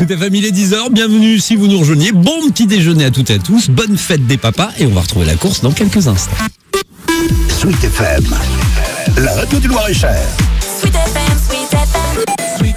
Sweet FM, il est 10h, bienvenue si vous nous rejoignez. Bon petit déjeuner à toutes et à tous, bonne fête des papas et on va retrouver la course dans quelques instants. Sweet FM, la radio du Loir-et-Cher. Sweet FM, Sweet FM. Sweet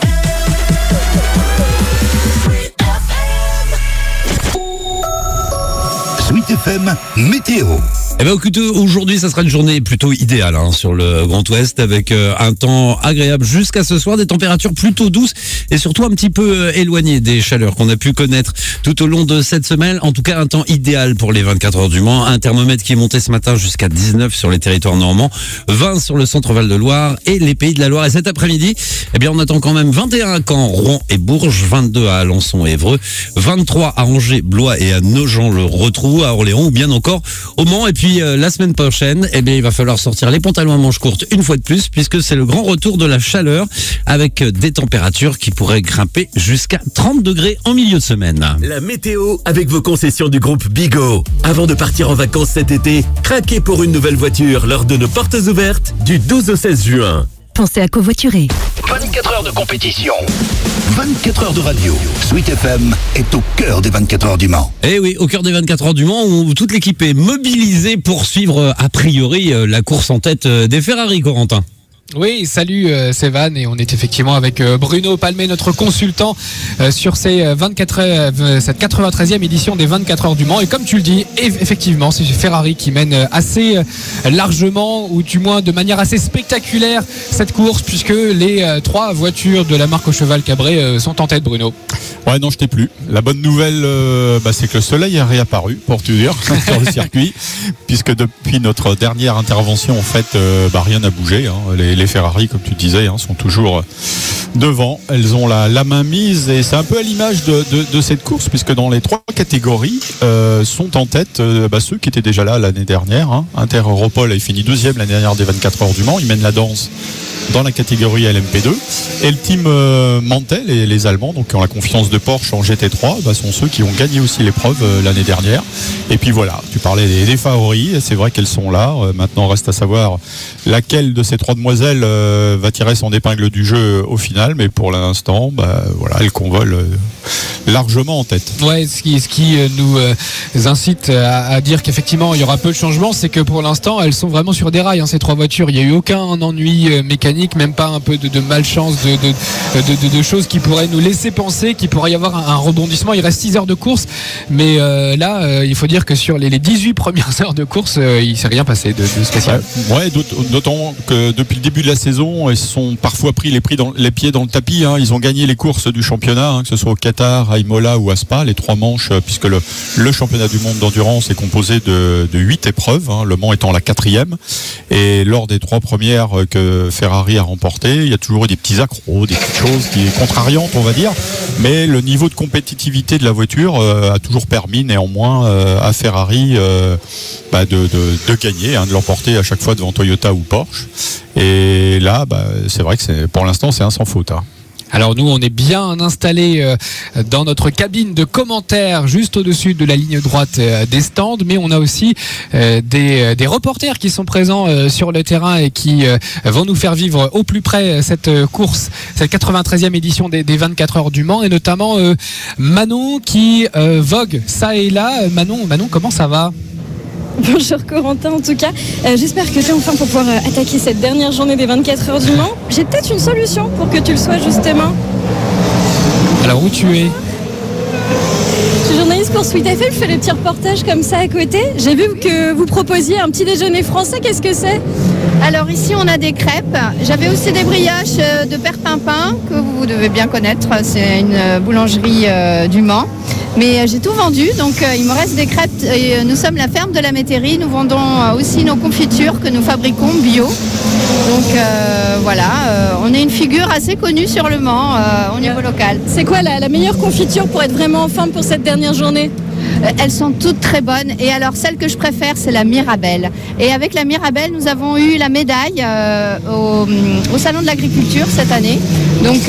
Sweet FM, météo. Eh bien, écoutez, aujourd'hui, ça sera une journée plutôt idéale sur le Grand Ouest avec un temps agréable jusqu'à ce soir, des températures plutôt douces et surtout un petit peu éloignées des chaleurs qu'on a pu connaître tout au long de cette semaine. En tout cas, un temps idéal pour les 24 heures du Mans. Un thermomètre qui est monté ce matin jusqu'à 19 sur les territoires normands, 20 sur le centre Val-de-Loire et les Pays de la Loire. Et cet après-midi, eh bien, on attend quand même 21 à Caen, Rouen et Bourges, 22 à Alençon et Évreux, 23 à Angers, Blois et à Nogent-le-Rotrou, à Orléans ou bien encore au Mans. Et puis, la semaine prochaine, eh bien, il va falloir sortir les pantalons à manches courtes une fois de plus, puisque c'est le grand retour de la chaleur avec des températures qui pourraient grimper jusqu'à 30 degrés en milieu de semaine. La météo avec vos concessions du groupe Bigot. Avant de partir en vacances cet été, craquez pour une nouvelle voiture lors de nos portes ouvertes du 12 au 16 juin. Pensez à covoiturer. 24 heures de compétition, 24 heures de radio. Sweet FM est au cœur des 24 heures du Mans. Eh oui, au cœur des 24 heures du Mans, où toute l'équipe est mobilisée pour suivre a priori la course en tête des Ferrari, Corentin. Oui, salut Sévan, et on est effectivement avec Bruno Palmé, notre consultant sur cette 93e édition des 24 heures du Mans. Et comme tu le dis, effectivement, c'est Ferrari qui mène assez largement, ou du moins de manière assez spectaculaire, cette course, puisque les 3 voitures de la marque au cheval cabré sont en tête, Bruno. Ouais, non, je t'ai plus. La bonne nouvelle, c'est que le soleil est réapparu, pour te dire, sur le circuit, puisque depuis notre dernière intervention, en fait, rien n'a bougé. Les Ferrari, comme tu disais, sont toujours devant. Elles ont la main mise, et c'est un peu à l'image de cette course, puisque dans les 3 catégories sont en tête ceux qui étaient déjà là l'année dernière. Inter Europol a fini 2e l'année dernière des 24 heures du Mans. Ils mènent la danse dans la catégorie LMP2, et le team Mantel et les Allemands, donc qui ont la confiance de Porsche en GT3, sont ceux qui ont gagné aussi l'épreuve l'année dernière. Et puis voilà, tu parlais des favoris, et c'est vrai qu'elles sont là. Maintenant, reste à savoir laquelle de ces 3 demoiselles va tirer son épingle du jeu au final, mais pour l'instant, elles convolent largement en tête. Ouais, ce qui nous incite à dire qu'effectivement il y aura peu de changements, c'est que pour l'instant elles sont vraiment sur des rails, ces 3 voitures. Il n'y a eu aucun ennui mécanique, même pas un peu de malchance, de choses qui pourraient nous laisser penser qu'il pourrait y avoir un rebondissement. Il reste 6 heures de course, mais là il faut dire que sur les 18 premières heures de course, il ne s'est rien passé de spécial. Ouais, d'autant que depuis le début de la saison, ils se sont parfois pris les pieds dans le tapis. Ils ont gagné les courses du championnat, que ce soit au Qatar, à Imola ou à Spa, les 3 manches, puisque le championnat du monde d'endurance est composé de 8 épreuves, le Mans étant la 4e. Et lors des 3 premières que Ferrari a remportées, il y a toujours eu des petits accros, des petites choses qui sont contrariantes, on va dire. Mais le niveau de compétitivité de la voiture a toujours permis néanmoins à Ferrari de gagner, de l'emporter à chaque fois devant Toyota ou Porsche. Et là, c'est vrai que pour l'instant, c'est un sans faute. Alors nous, on est bien installés dans notre cabine de commentaires juste au-dessus de la ligne droite des stands, mais on a aussi des reporters qui sont présents sur le terrain et qui vont nous faire vivre au plus près cette course, cette 93e édition des 24 heures du Mans, et notamment Manon qui vogue ça et là. Manon, comment ça va ? Bonjour Corentin, en tout cas, j'espère que tu es enfin pour pouvoir attaquer cette dernière journée des 24 heures du Mans. J'ai peut-être une solution pour que tu le sois justement. Alors où tu es ? Je suis journaliste pour Sweet FM, je fais des petits reportages comme ça à côté. J'ai vu que vous proposiez un petit déjeuner français, qu'est-ce que c'est ? Alors ici on a des crêpes, j'avais aussi des brioches de Perpimpin que vous devez bien connaître, c'est une boulangerie du Mans. Mais j'ai tout vendu, donc il me reste des crêpes. Et nous sommes la ferme de la Métairie, nous vendons aussi nos confitures que nous fabriquons bio. Donc on est une figure assez connue sur le Mans au niveau local. C'est quoi la meilleure confiture pour être vraiment en forme pour cette dernière journée ? Elles sont toutes très bonnes, et alors celle que je préfère, c'est la Mirabelle. Et avec la Mirabelle, nous avons eu la médaille au Salon de l'Agriculture cette année. Donc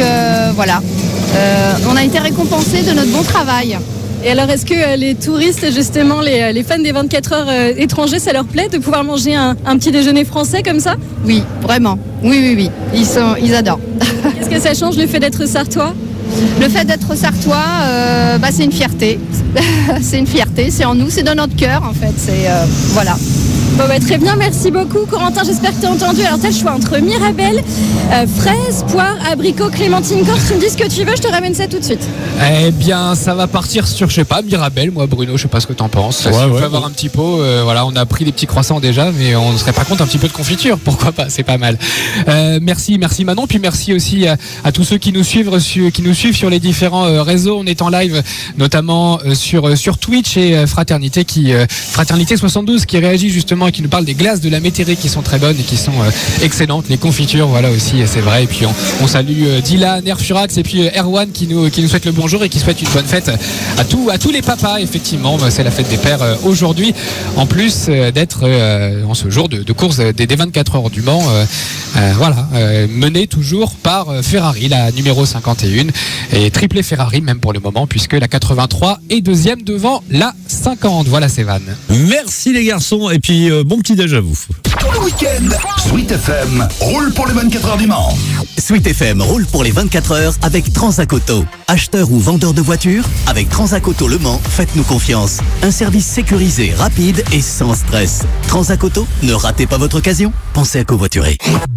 on a été récompensés de notre bon travail. Et alors, est-ce que les touristes, justement, les fans des 24 heures étrangers, ça leur plaît de pouvoir manger un petit déjeuner français comme ça ? Oui, vraiment. Oui. Ils adorent. Qu'est-ce que ça change le fait d'être sartois ? le fait d'être sartois, c'est une fierté. C'est une fierté, c'est en nous, c'est dans notre cœur en fait. Voilà. Bon très bien, merci beaucoup Corentin, j'espère que tu as entendu. Alors t'as le choix entre Mirabelle, fraises, poires, abricots, clémentine, corse. Tu me dis ce que tu veux, je te ramène ça tout de suite. Eh bien ça va partir sur, je sais pas, Mirabelle, moi Bruno, je sais pas ce que t'en penses. Ouais, si on peut avoir un petit pot, voilà, on a pris des petits croissants déjà, mais on ne serait pas contre un petit peu de confiture, pourquoi pas, c'est pas mal. Merci Manon, puis merci aussi à tous ceux qui nous suivent sur les différents réseaux. On est en live notamment sur Twitch et Fraternité 72 qui réagit justement et qui nous parle des glaces de la Métairie qui sont très bonnes et qui sont excellentes, les confitures, voilà aussi, c'est vrai. Et puis on salue Dylan, Nerfurax et puis Erwan qui nous souhaite le bonjour et qui souhaite une bonne fête à tous les papas. Effectivement, c'est la fête des pères aujourd'hui, en plus d'être en ce jour de course des 24 heures du Mans, menée toujours par Ferrari, la numéro 51 et triplé Ferrari même pour le moment, puisque la 83 est deuxième devant la 50. Voilà, c'est Van. Merci les garçons, et puis bon petit déj à vous. Tout le week-end, Sweet FM roule pour les 24 heures du Mans. Sweet FM roule pour les 24 heures avec Transac Auto. Acheteur ou vendeur de voitures, avec Transac Auto Le Mans, faites-nous confiance. Un service sécurisé, rapide et sans stress. Transac Auto, ne ratez pas votre occasion. Pensez à covoiturer.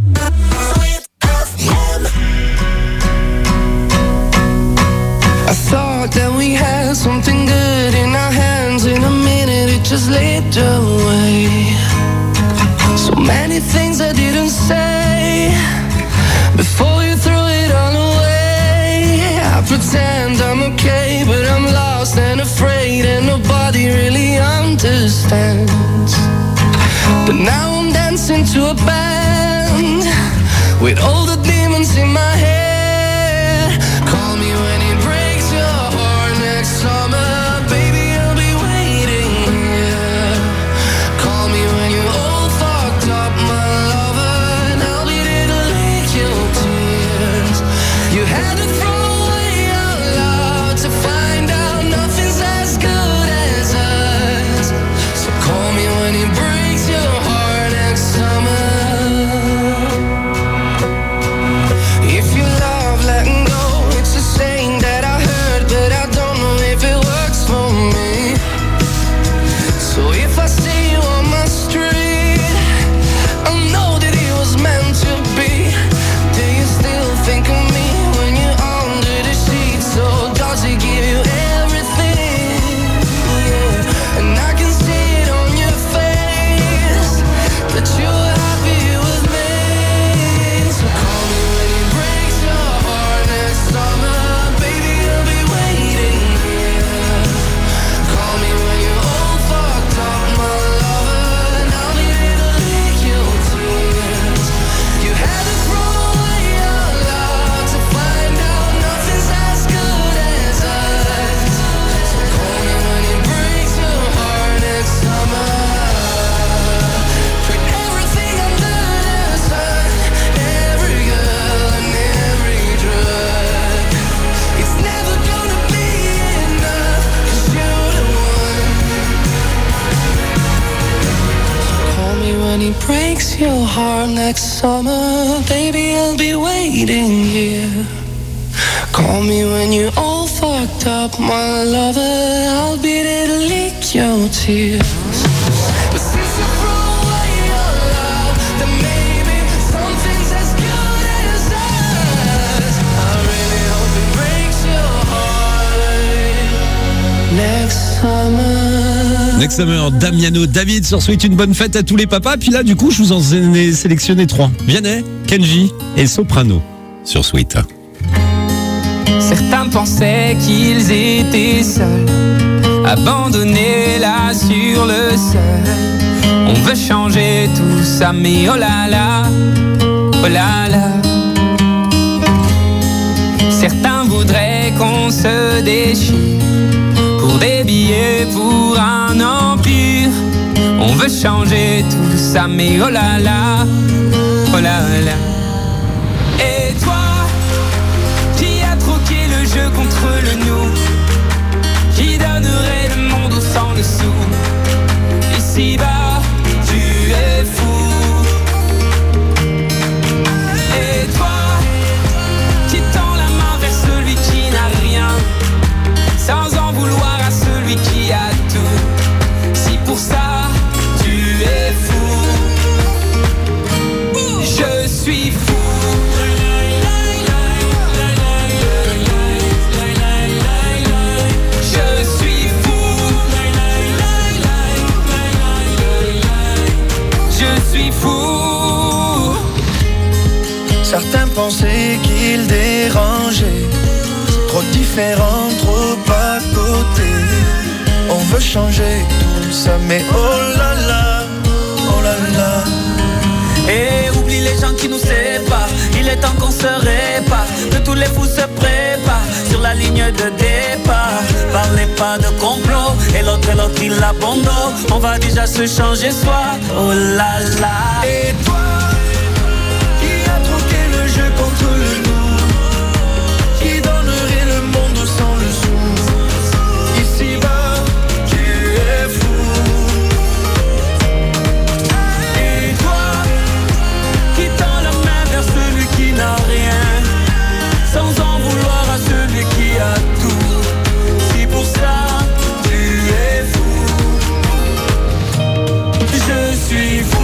I thought that we had something good in our hands. In a minute it just slipped away. So many things I didn't say before you threw it all away. I pretend I'm okay, but I'm lost and afraid, and nobody really understands. But now I'm dancing to a band with all the demons in my head. Call me when it breaks your heart next summer, baby, I'll be waiting here. Call me when you're all fucked up, my lover, and I'll be there to lick your tears. You had to throw away our love to find out nothing's as good as us. So call me when it breaks your heart next summer. If you love letting go, it's a saying that I heard, but I don't know if it works for me. So if I see you on my street, I know that it was meant to be. Do you still think of me when you're under the sheets? So does it give you everything? Yeah, and I can see it on your face that you're happy with me. So call me when it breaks your heart next summer, baby, I'll be waiting here. Call me when you're all fucked up, my lover, and I'll be there to lick your tears. You had to throw away your love to find out nothing's as good as us. So call me when it breaks your heart next summer. Put everything under the sun, every girl and every drug. It's never gonna be enough, 'cause you're the one. Call me when it breaks your heart next summer, baby, I'll be waiting here. Call me when you're all fucked up, my lover, I'll be there to lick your tears. But since you threw away your love, then maybe something's as good as us. I really hope it breaks your heart next summer. Next Summer, Damiano David sur Sweet, une bonne fête à tous les papas. Puis là, du coup, je vous en ai sélectionné 3. Vianney, Kenji et Soprano sur Sweet. Certains pensaient qu'ils étaient seuls, abandonnés là sur le sol. On veut changer tout ça, mais oh là là, oh là là. Certains voudraient qu'on se déchire pour des billets, pour un empire. On veut changer tout ça, mais oh là là, oh là là. Et toi, qui as troqué le jeu contre le nous, qui donnerait le monde au sang dessous. Ici-bas, tu es fou. Et toi, qui tend la main vers celui qui pensé qu'il dérangeait. Trop différent, trop à côté. On veut changer tout ça, mais oh là là, oh là là. Et oublie les gens qui nous séparent. Il est temps qu'on se répare, que tous les fous se préparent sur la ligne de départ. Parlez pas de complot, et l'autre il abandonne. On va déjà se changer soi, oh là là. Et toi, qui a troqué le jeu contre le nous, qui donnerait le monde sans le sou. Ici-bas, tu es fou. Et toi, qui tend la main vers celui qui n'a rien, sans en vouloir à celui qui a tout. Si pour ça, tu es fou. Je suis fou.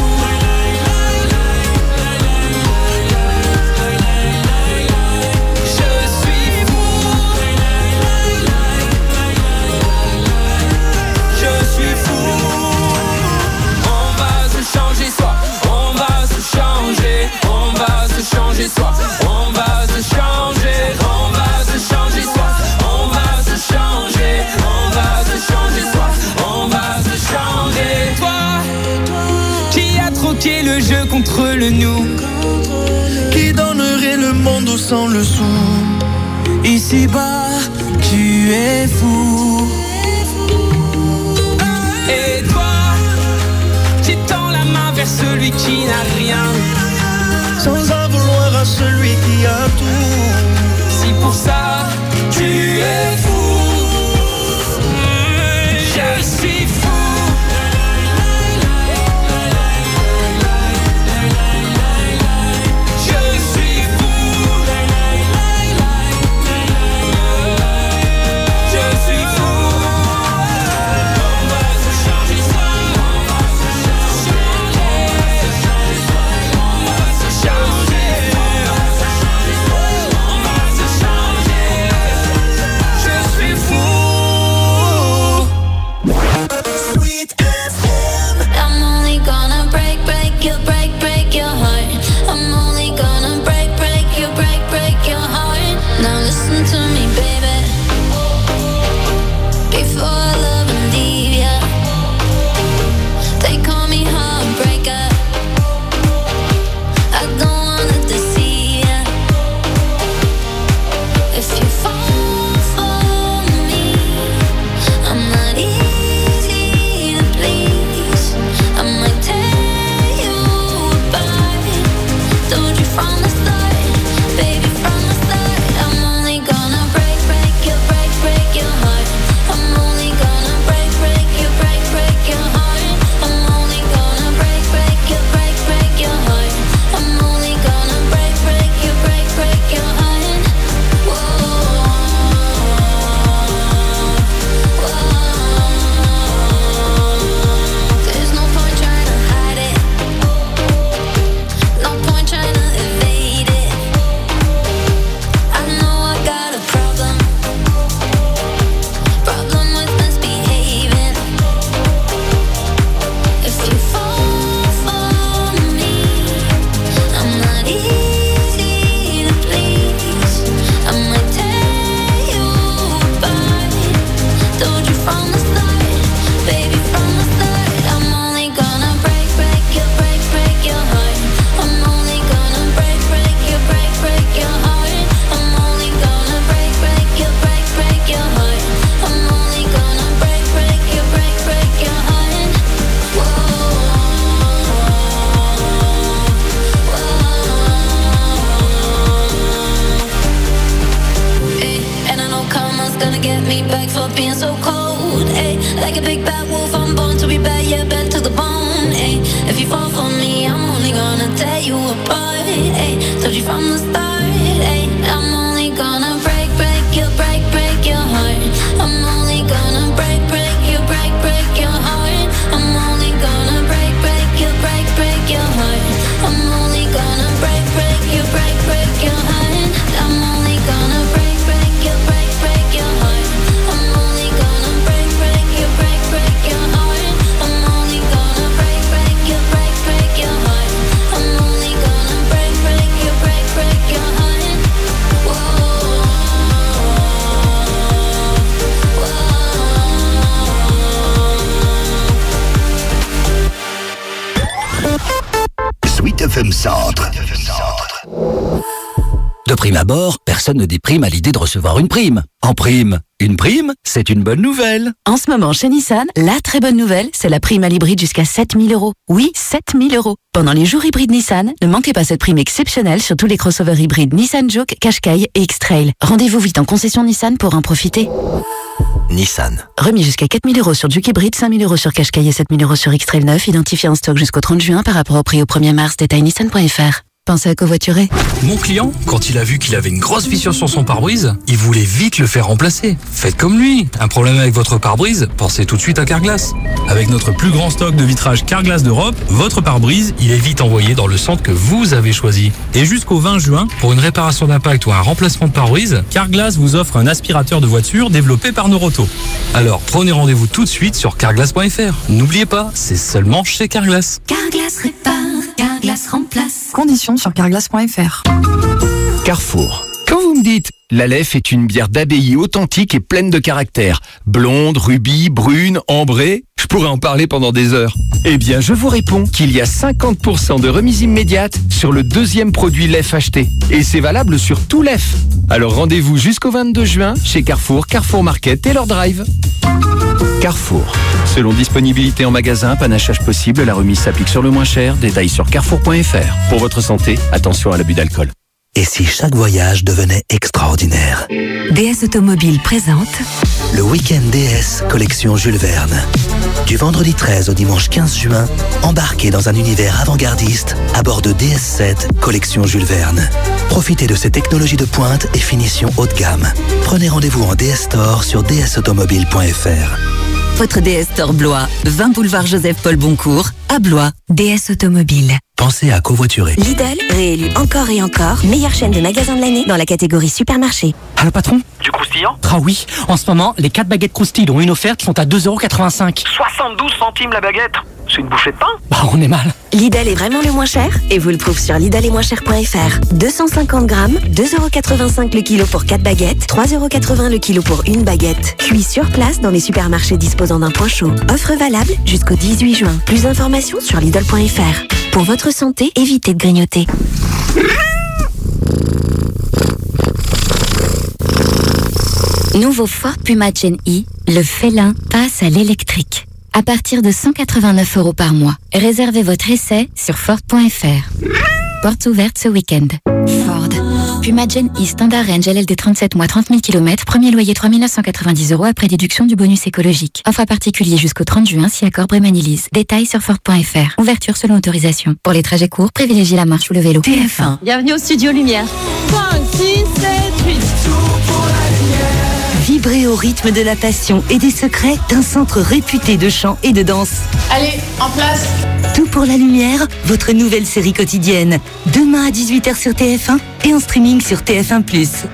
Changer soi, on va se changer, on va se changer soi, on va se changer, on va se changer soi, on va se changer. Toi, qui a troqué le jeu contre le nous, qui donnerait le monde sans le sou. Ici-bas, tu es fou. Et toi, qui tend la main vers celui qui n'a rien, sans en vouloir à celui qui a tout. Si pour ça, tu es fou. Je suis fou. Je suis fou. Je suis fou. On va se changer soi, on va se changer, on va se changer, on va se changer, je suis fou. Sweet FM. I'm only gonna break your heart. I'm only gonna break your heart. Now listen to me, baby. Before I love and leave ya, they call me heartbreaker. I don't wanna deceive ya. If you fall for me, I'm not easy to please. I might tear you apart. Told you from the start, baby, from the start. I'm only gonna break your heart. I'm only gonna break your heart. I'm only gonna break your heart. I'm only gonna break your heart. Whoa, there's no point trying to hide it. No point trying to evade it. I know I got a problem with misbehaving. If you fall for me, I'm not easy to please. I might tear you apart. Told you from the start, baby, from the start. I'm only gonna break your heart. I'm only gonna break your heart. I'm only gonna break your heart. I'm only gonna break your heart. And I know karma's gonna get me back for being so cold. Like a big bad wolf, I'm born to be bad, yeah, bad to the bone. If you fall for me, I'm only gonna tear you apart. Told you from the start, I'm only gonna break your heart. I'm only gonna break your heart. I'm only gonna break your heart. I'm only gonna break your heart. I'm only gonna break your heart. I'm only gonna break your heart. I'm only gonna break your heart. I'm only gonna break your heart. De prime abord, personne ne déprime à l'idée de recevoir une prime. En prime, une prime, c'est une bonne nouvelle. En ce moment, chez Nissan, la très bonne nouvelle, c'est la prime à l'hybride jusqu'à 7 000 €. Oui, 7 000 €. Pendant les jours hybrides Nissan, ne manquez pas cette prime exceptionnelle sur tous les crossovers hybrides Nissan Juke, Qashqai et X-Trail. Rendez-vous vite en concession Nissan pour en profiter. Nissan. Remis jusqu'à 4 000 € sur Juke hybride, 5 000 € sur Qashqai et 7 000 € sur X-Trail 9, identifié en stock jusqu'au 30 juin par rapport au prix au 1er mars. Détail nissan.fr. Pensez à covoiturer. Mon client, quand il a vu qu'il avait une grosse fissure sur son pare-brise, il voulait vite le faire remplacer. Faites comme lui. Un problème avec votre pare-brise, pensez tout de suite à Carglass. Avec notre plus grand stock de vitrage Carglass d'Europe, votre pare-brise, il est vite envoyé dans le centre que vous avez choisi. Et jusqu'au 20 juin, pour une réparation d'impact ou un remplacement de pare-brise, Carglass vous offre un aspirateur de voiture développé par Noroto. Alors prenez rendez-vous tout de suite sur carglass.fr. N'oubliez pas, c'est seulement chez Carglass. Carglass répare, Carglass remplace. Conditions sur carglass.fr. Carrefour. Quand vous me dites l'Aleph est une bière d'abbaye authentique et pleine de caractère, blonde, rubis, brune, ambrée, je pourrais en parler pendant des heures. Eh bien, je vous réponds qu'il y a 50% de remise immédiate sur le deuxième produit Lef acheté. Et c'est valable sur tout Lef. Alors rendez-vous jusqu'au 22 juin chez Carrefour, Carrefour Market et leur drive. Carrefour. Selon disponibilité en magasin, panachage possible, la remise s'applique sur le moins cher. Détails sur carrefour.fr. Pour votre santé, attention à l'abus d'alcool. Et si chaque voyage devenait extraordinaire? DS Automobile présente Le Week-end DS collection Jules Verne. Du vendredi 13 au dimanche 15 juin, embarquez dans un univers avant-gardiste à bord de DS7 collection Jules Verne. Profitez de ces technologies de pointe et finition haut de gamme. Prenez rendez-vous en DS Store sur dsautomobile.fr. votre DS Store Blois, 20 boulevard Joseph-Paul Boncourt, à Blois. DS Automobile. Pensez à covoiturer. Lidl, réélu encore et encore, meilleure chaîne de magasins de l'année dans la catégorie supermarché. Allô patron? Du croustillant? Ah oui, en ce moment, les 4 baguettes croustilles dont une offerte sont à 2,85 €. 72 centimes la baguette? C'est une bouchée de pain? Bah on est mal. Lidl est vraiment le moins cher et vous le trouvez sur lidl-et-moins-cher.fr. 250 grammes, 2,85 € le kilo pour 4 baguettes, 3,80 € le kilo pour une baguette. Cuit sur place dans les supermarchés disposant d'un point chaud. Offre valable jusqu'au 18 juin. Plus d'informations sur lidl.fr. Pour votre santé, évitez de grignoter. Nouveau Ford Puma Gen E, le félin passe à l'électrique. À partir de 189 € par mois. Réservez votre essai sur Ford.fr. Portes ouvertes ce week-end. Ford. Puma Gen E Standard Range LLD 37 mois 30 000 km. Premier loyer 3 990 € après déduction du bonus écologique. Offre à particulier jusqu'au 30 juin si accord Brémanilise. Détails sur Ford.fr. Ouverture selon autorisation. Pour les trajets courts, privilégiez la marche ou le vélo. TF1. Bienvenue au Studio Lumière. 5, 6, 7, 8. Vibrez au rythme de la passion et des secrets d'un centre réputé de chant et de danse. Allez, en place. Tout pour la lumière, votre nouvelle série quotidienne. Demain à 18h sur TF1 et en streaming sur TF1+.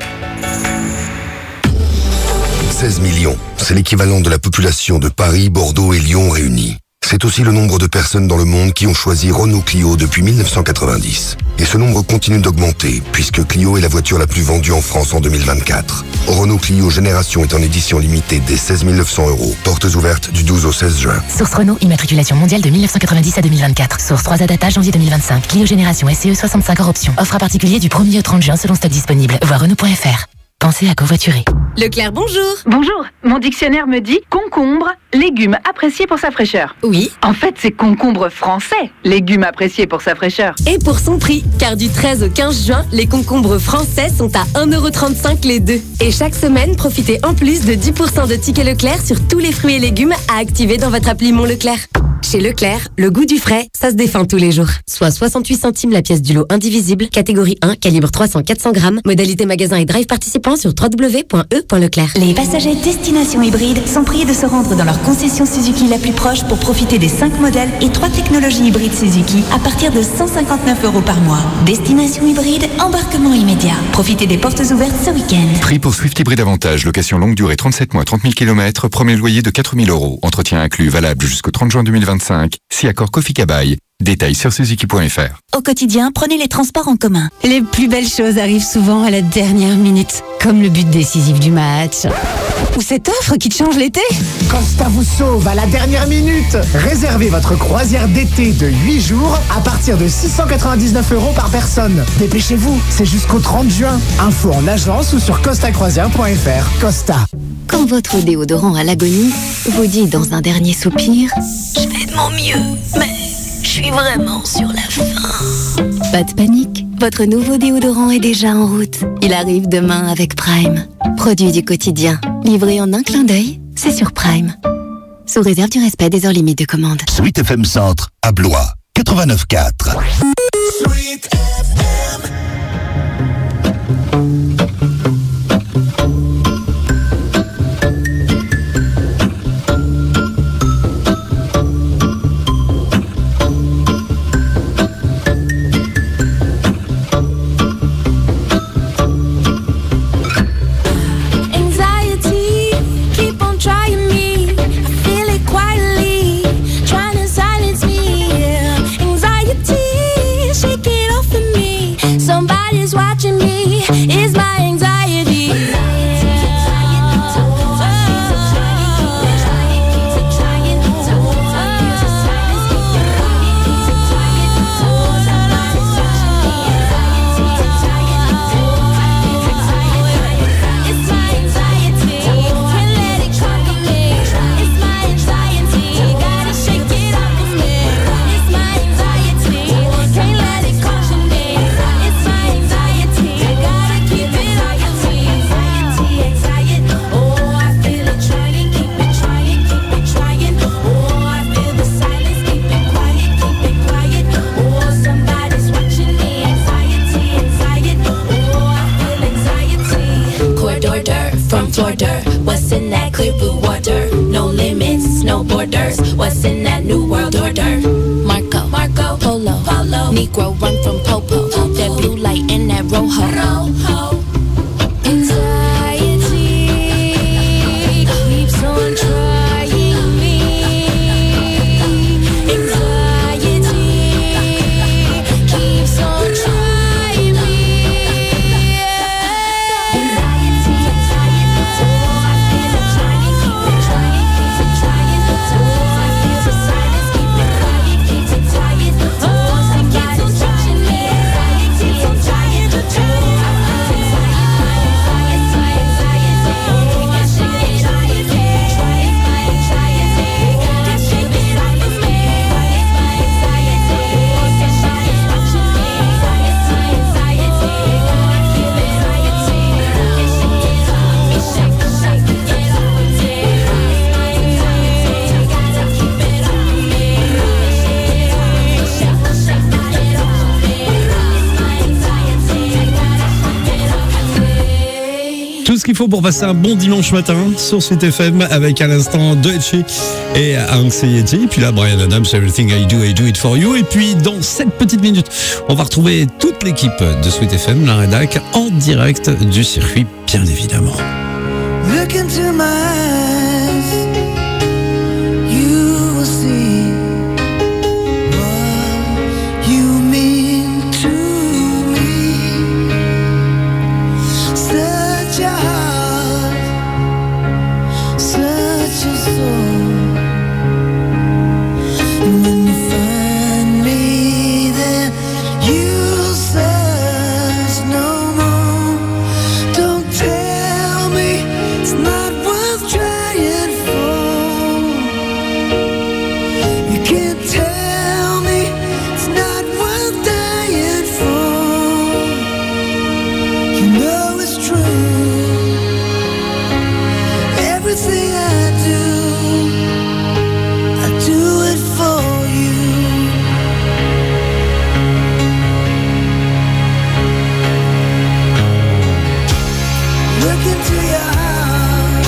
16 millions, c'est l'équivalent de la population de Paris, Bordeaux et Lyon réunis. C'est aussi le nombre de personnes dans le monde qui ont choisi Renault Clio depuis 1990. Et ce nombre continue d'augmenter, puisque Clio est la voiture la plus vendue en France en 2024. Renault Clio Génération est en édition limitée dès 16 900 €. Portes ouvertes du 12 au 16 juin. Source Renault, immatriculation mondiale de 1990 à 2024. Source 3A data janvier 2025. Clio Génération SCE 65 hors option. Offre à particulier du 1er au 30 juin selon stock disponible. Voir Renault.fr. Pensez à covoiturer. Leclerc, bonjour. Bonjour. Mon dictionnaire me dit concombre, légume apprécié pour sa fraîcheur. Oui. En fait, c'est concombre français, légume apprécié pour sa fraîcheur. Et pour son prix, car du 13 au 15 juin, les concombres français sont à 1,35 € les deux. Et chaque semaine, profitez en plus de 10% de tickets Leclerc sur tous les fruits et légumes à activer dans votre appli Mon Leclerc. Chez Leclerc, le goût du frais, ça se défend tous les jours. Soit 68 centimes la pièce du lot indivisible, catégorie 1, calibre 300-400 grammes, modalité magasin et drive participant sur www.e.leclerc. Les passagers destination hybride sont priés de se rendre dans leur concession Suzuki la plus proche pour profiter des 5 modèles et 3 technologies hybrides Suzuki à partir de 159 € par mois. Destination hybride, embarquement immédiat. Profitez des portes ouvertes ce week-end. Prix pour Swift Hybride Avantage, location longue durée 37 mois, 30 000 km, premier loyer de 4 000 €. Entretien inclus, valable jusqu'au 30 juin 2025. Si accord Kofi Kabaï. Détails sur Suzuki.fr. Au quotidien, prenez les transports en commun. Les plus belles choses arrivent souvent à la dernière minute, comme le but décisif du match. Ou cette offre qui te change l'été? Costa vous sauve à la dernière minute. Réservez votre croisière d'été de 8 jours à partir de 699 € par personne. Dépêchez-vous, c'est jusqu'au 30 juin. Info en agence ou sur costacroisière.fr. Costa. Quand votre déodorant à l'agonie vous dit dans un dernier soupir « Je fais de mon mieux, mais je suis vraiment sur la fin ». Pas de panique, votre nouveau déodorant est déjà en route. Il arrive demain avec Prime. Produit du quotidien, livré en un clin d'œil, c'est sur Prime. Sous réserve du respect des heures limites de commande. Sweet FM Centre, à Blois, 89.4. Sweet FM. What's in that clear blue water? No limits, no borders. What's in that new world order? Marco, Polo, Negro run from Popo. That blue light in that rojo. Anxiety keeps on trying me. Anxiety keeps on trying me. Tout ce qu'il faut pour passer un bon dimanche matin sur Sweet FM avec à l'instant Doechi et Anxiety. Et puis là, Bryan Adams, Everything I Do It For You. Et puis dans 7 petites minutes, on va retrouver toute l'équipe de Sweet FM, la rédac, en direct du circuit, bien évidemment. Look into my eyes, you will see what you mean to me. Such a heart, such a soul. And when you find me there, you'll search no more. Don't tell me it's not worth trying for. You can't tell me it's not worth dying for. You know it's true. Everything I do it for you. Look into your heart,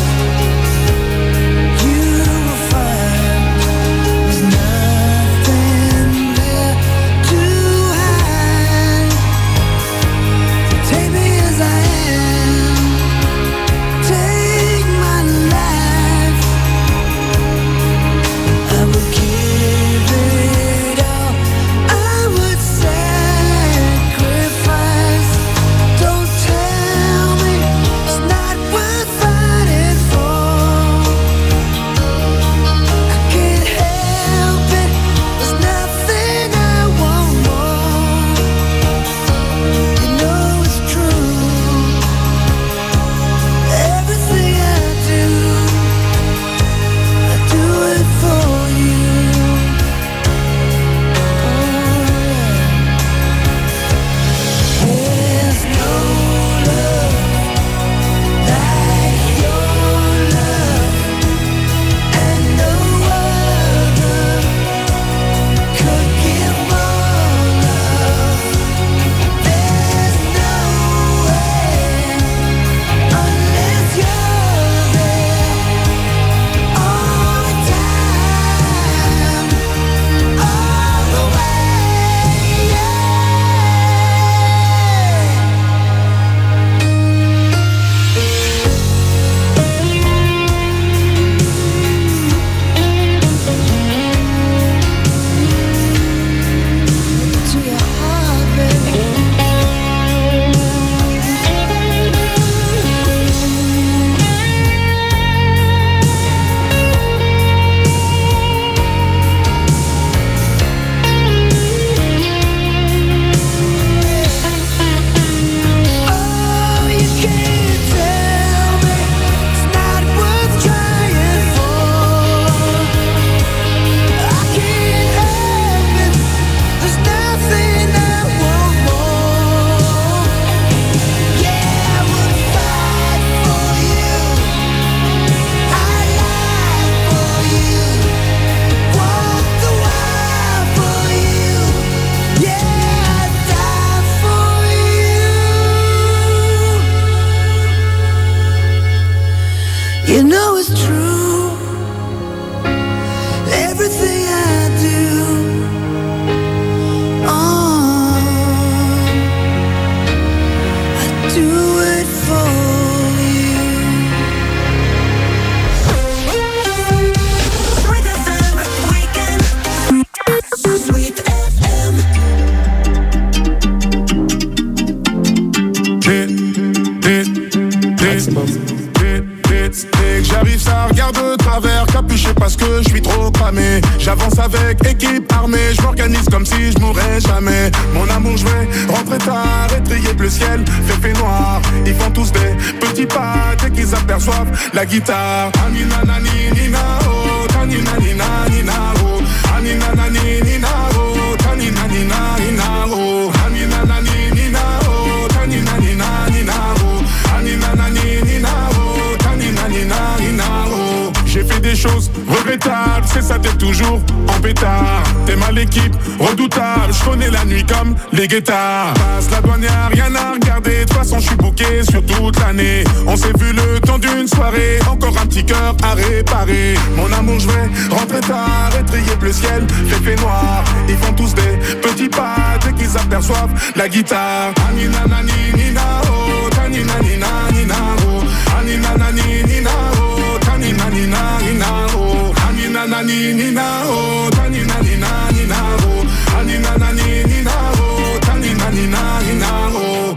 You know it's true. Everything I do, I do it for you. Sweet FM weekend. Sweet FM. J'arrive, ça regarde de travers, capuché parce que je suis trop cramé. J'avance avec équipe armée, je m'organise comme si je mourrais jamais. Mon amour, je vais rentrer tard, étrier le ciel, fait noir. Ils font tous des petits pas dès qu'ils aperçoivent la guitare. Anina nani nina oh, tanina nina nina oh, anina nani nina oh, tanina nina nina oh, anina nani nina oh, tanina nina nina oh, anina nani nina oh, tanina nina nina oh. J'ai fait des choses regrettables, c'est ça, t'es toujours en pétard. T'es mal l'équipe, redoutable, je connais la nuit comme les guettards. Passe la douane, y'a rien à regarder, de toute façon je suis booké sur toute l'année. On s'est vu le temps d'une soirée, encore un petit cœur à réparer. Mon amour, je vais rentrer tard, étrier le ciel, fait noir. Ils font tous des petits pas dès qu'ils aperçoivent la guitare. Anina nani nina oh, tanina nina nina oh, anina nani nina oh, tanina nina nina oh, anina nani nina oh, tanina nina nina oh, anina nani nina oh, tanina nina nina oh.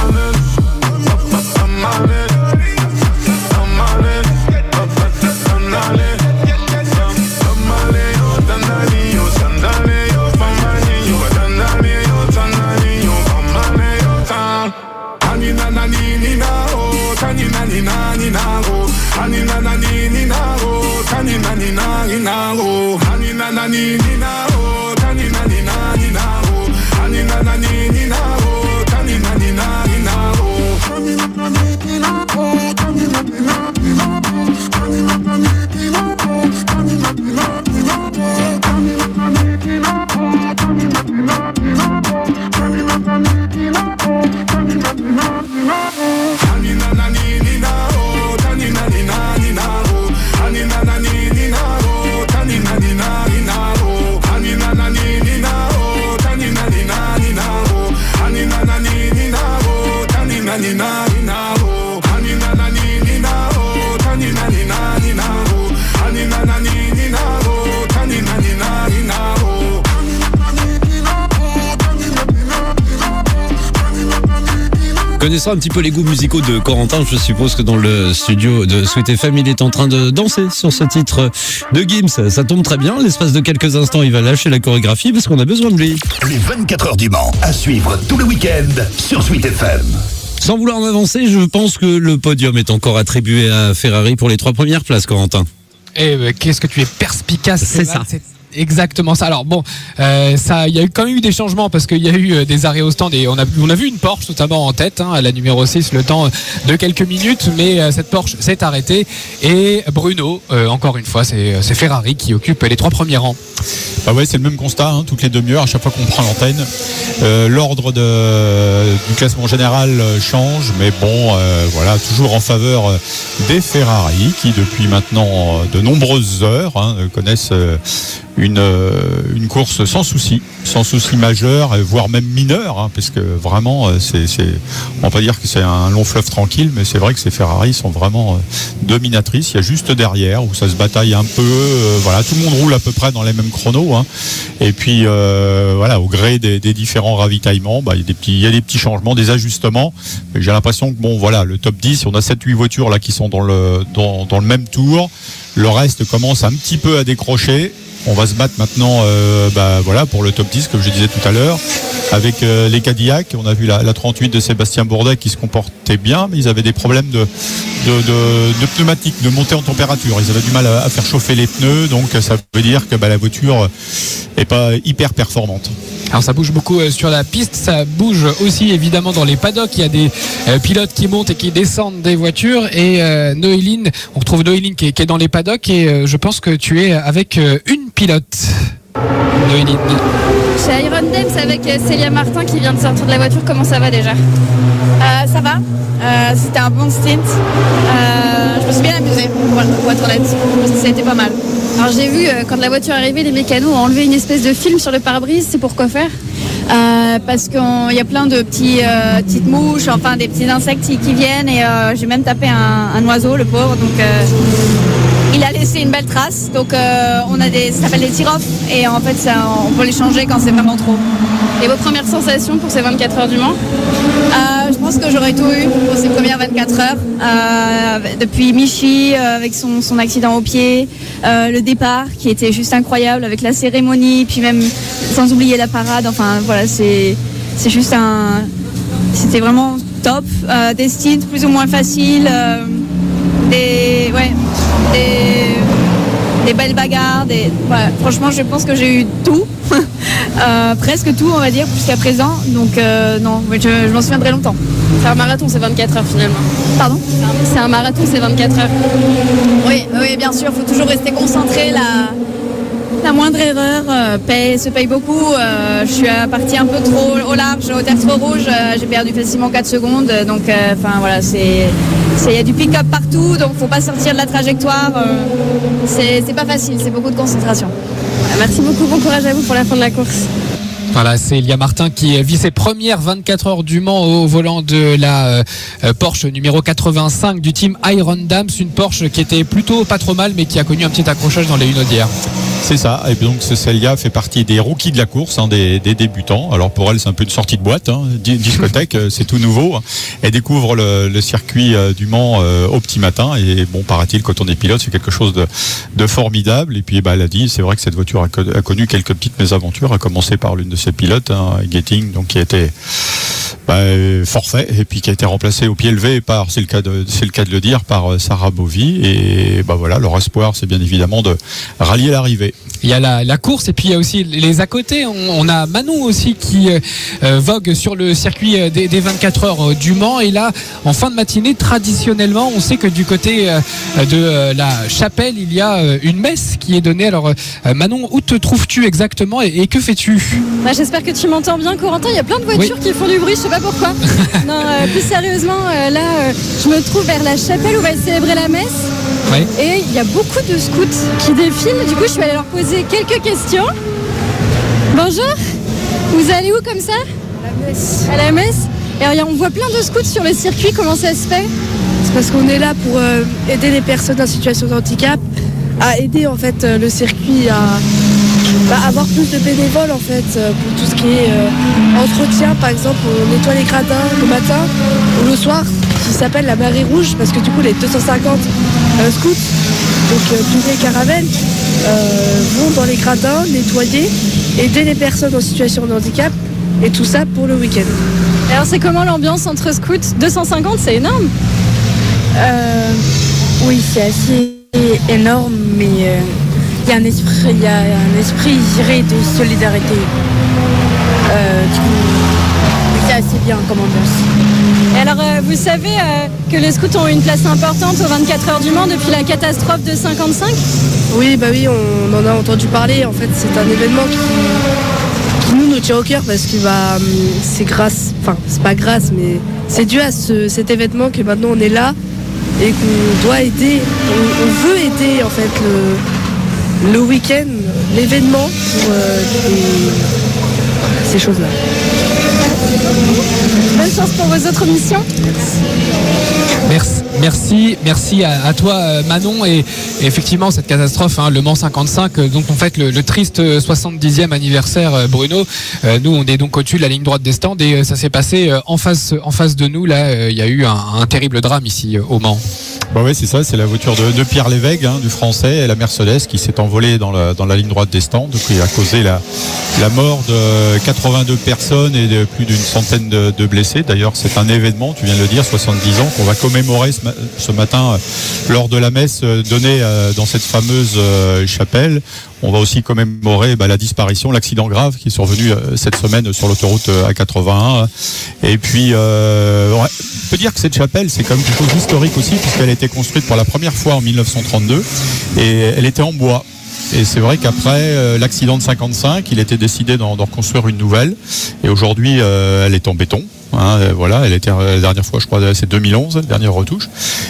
Anina nani nina oh, tanina nina nina oh, anina nani nina oh, tanina nina nina oh, anina nani nina oh, tanina nina nina oh, anina nani nina oh, tanina nina nina oh, anina nani nina oh, tanina nina nina oh, anina nani nina oh, tanina nina nina oh, anina nani nina oh, tanina nina nina oh, anina nani nina oh, tanina nina nina oh, anina nani nina oh, tanina nina nina oh, anina nani nina oh, tanina nina nina oh, anina nani nina oh, tanina nina nina oh, anina nani nina oh, tanina nina nina oh, anina nani nina oh, tanina nina nina oh, anina nani nina oh, tanina nina nina oh. Connaissant un petit peu les goûts musicaux de Corentin, je suppose que dans le studio de Sweet FM, il est en train de danser sur ce titre de Gims. Ça tombe très bien, l'espace de quelques instants, il va lâcher la chorégraphie parce qu'on a besoin de lui. Les 24 heures du Mans, à suivre tout le week-end sur Sweet FM. Sans vouloir m'avancer, je pense que le podium est encore attribué à Ferrari pour les 3 premières places, Corentin. Eh qu'est-ce que tu es perspicace. C'est ça. C'est exactement ça. Alors bon, ça, il y a quand même eu des changements parce qu'il y a eu des arrêts au stand et on a vu une Porsche notamment en tête, à la numéro 6, le temps de quelques minutes, mais cette Porsche s'est arrêtée et Bruno, encore une fois, c'est Ferrari qui occupe les 3 premiers rangs. Bah ouais, c'est le même constat, toutes les demi-heures, à chaque fois qu'on prend l'antenne. L'ordre du classement général change, mais bon, voilà, toujours en faveur des Ferrari qui, depuis maintenant de nombreuses heures, connaissent une course sans souci majeur, voire même mineur, parce que vraiment, on va pas dire que c'est un long fleuve tranquille, mais c'est vrai que ces Ferrari sont vraiment dominatrices. Il y a juste derrière où ça se bataille un peu, voilà, tout le monde roule à peu près dans les mêmes chronos, et puis voilà, au gré des différents ravitaillements, il y a des petits changements, des ajustements. J'ai l'impression que bon, voilà, le top 10, on a 7-8 voitures là qui sont dans le même tour. Le reste commence un petit peu à décrocher. On va se battre maintenant voilà, pour le top 10, comme je disais tout à l'heure, avec les Cadillac. On a vu la 38 de Sébastien Bourdet qui se comportait bien, mais ils avaient des problèmes de pneumatiques, de montée en température. Ils avaient du mal à faire chauffer les pneus, donc ça veut dire que la voiture n'est pas hyper performante. Alors ça bouge beaucoup sur la piste, ça bouge aussi évidemment dans les paddocks. Il y a des pilotes qui montent et qui descendent des voitures. Et Noéline, on retrouve Noéline qui est dans les paddocks, et je pense que tu es avec une pilote. Noéline. Chez Iron Dams avec Célia Martin qui vient de sortir de la voiture, comment ça va déjà? Ça va, c'était un bon stint, je me suis bien amusée. été pas mal. Alors j'ai vu, quand la voiture est arrivée, les mécanos ont enlevé une espèce de film sur le pare-brise. C'est pour quoi faire ? Parce qu'il y a plein de petites mouches, enfin des petits insectes qui viennent. Et j'ai même tapé un oiseau, le pauvre. Donc il a laissé une belle trace. Donc on a ça s'appelle des tirofs. Et en fait, on peut les changer quand c'est vraiment trop. Et vos premières sensations pour ces 24 heures du Mans ? Je pense que j'aurais tout eu pour ces premières 24 heures. Depuis Michi, avec son accident au pied, le départ qui était juste incroyable avec la cérémonie, puis même sans oublier la parade. Enfin voilà, c'est juste c'était vraiment top. Des stints plus ou moins faciles, des belles bagarres. Voilà. Franchement, je pense que j'ai eu tout. Presque tout, on va dire, jusqu'à présent. Donc non, je m'en souviendrai longtemps. C'est un marathon, c'est 24 heures finalement. Pardon ? C'est un marathon, c'est 24 heures. Oui, bien sûr, il faut toujours rester concentré. La moindre erreur se paye beaucoup. Je suis partie un peu trop au large, au tertre rouge. J'ai perdu facilement 4 secondes. Donc, voilà, il y a du pick-up partout. Donc, faut pas sortir de la trajectoire. C'est pas facile, c'est beaucoup de concentration. Merci beaucoup, bon courage à vous pour la fin de la course. Voilà, c'est Elia Martin qui vit ses premières 24 heures du Mans au volant de la Porsche numéro 85 du team Iron Dams, une Porsche qui était plutôt pas trop mal mais qui a connu un petit accrochage dans les Hunaudières. C'est ça, et donc Célia fait partie des rookies de la course, des débutants. Alors pour elle, c'est un peu une sortie de boîte, discothèque, c'est tout nouveau. Elle découvre le circuit du Mans au petit matin, et bon, paraît-il, quand on est pilote, c'est quelque chose de formidable. Et puis elle a dit, c'est vrai que cette voiture a connu quelques petites mésaventures, à commencer par l'une de ses pilotes, Getting, donc qui était forfait, et puis qui a été remplacé au pied levé par, c'est le cas de le dire, par Sarah Bovy. Et voilà, leur espoir, c'est bien évidemment de rallier l'arrivée. Il y a la course et puis il y a aussi les à côté. On a Manon aussi qui vogue sur le circuit des 24 heures du Mans. Et là, en fin de matinée, traditionnellement, on sait que du côté de la chapelle, il y a une messe qui est donnée. Alors Manon, où te trouves-tu exactement et que fais-tu ? J'espère que tu m'entends bien, Corentin. Il y a plein de voitures qui font du bruit, je sais pas pourquoi. Non, plus sérieusement, je me trouve vers la chapelle où va être célébrée la messe. Oui. Et il y a beaucoup de scouts qui défilent. Du coup, je suis allée leur poser quelques questions. Bonjour, vous allez où comme ça ? À la messe. Et alors, on voit plein de scouts sur le circuit. Comment ça se fait ? C'est parce qu'on est là pour aider les personnes en situation de handicap, à aider en fait le circuit à avoir plus de bénévoles en fait pour tout ce qui est entretien. Par exemple, on nettoie les gradins le matin ou le soir, qui s'appelle la marée rouge, parce que du coup les 250 scouts, donc plus les caravelles, vont dans les gradins nettoyer, aider les personnes en situation de handicap, et tout ça pour le week-end. Alors c'est comment l'ambiance entre scouts ? 250, c'est énorme. Oui, c'est assez énorme, mais il y a un esprit, je dirais, de solidarité. C'est assez bien comme ambiance. Et alors, vous savez que les scouts ont une place importante aux 24 heures du Mans depuis la catastrophe de 55 ? Oui, on en a entendu parler. En fait, c'est un événement qui nous tient au cœur, parce que c'est grâce, enfin, c'est pas grâce, mais c'est dû à cet événement que maintenant on est là et qu'on doit aider. On veut aider, en fait, le week-end, l'événement pour ces choses-là. Bonne chance pour vos autres missions. Merci à toi Manon. Et effectivement, cette catastrophe, le Mans 55, donc en fait le triste 70e anniversaire, Bruno, nous on est donc au-dessus de la ligne droite des stands, et ça s'est passé en face de nous. Là, il y a eu un terrible drame ici au Mans. Oui, c'est ça, c'est la voiture de Pierre Lévesque, du français, et la Mercedes qui s'est envolée dans la ligne droite des stands, donc qui a causé la mort de 82 personnes et de plus d'une centaine de blessés. D'ailleurs, c'est un événement, tu viens de le dire, 70 ans, qu'on va commémorer ce matin lors de la messe donnée dans cette fameuse chapelle. On va aussi commémorer la disparition, l'accident grave qui est survenu cette semaine sur l'autoroute A81. Et puis, on peut dire que cette chapelle, c'est quand même quelque chose d'historique aussi, puisqu'elle a été construite pour la première fois en 1932, et elle était en bois. Et c'est vrai qu'après l'accident de 55, il était décidé d'en construire une nouvelle. Et aujourd'hui, elle est en béton. Voilà, elle était la dernière fois, je crois, c'est 2011, dernière retouche.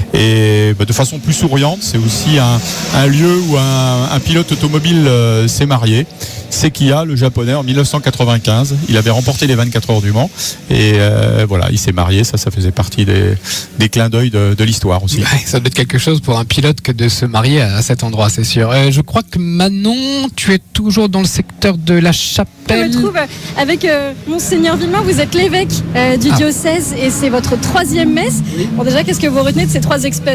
Et de façon plus souriante, c'est aussi un lieu où un pilote automobile s'est marié. C'est Kia, le japonais, en 1995. Il avait remporté les 24 heures du Mans. Et voilà, il s'est marié. Ça faisait partie des clins d'œil de l'histoire aussi. Ouais, ça doit être quelque chose pour un pilote que de se marier à cet endroit, c'est sûr. Je crois que Manon, tu es toujours dans le secteur de la Chapelle. Je me trouve avec Monseigneur Villemain, vous êtes l'évêque du diocèse et c'est votre 3e messe. Oui. Bon, déjà, qu'est-ce que vous retenez de cette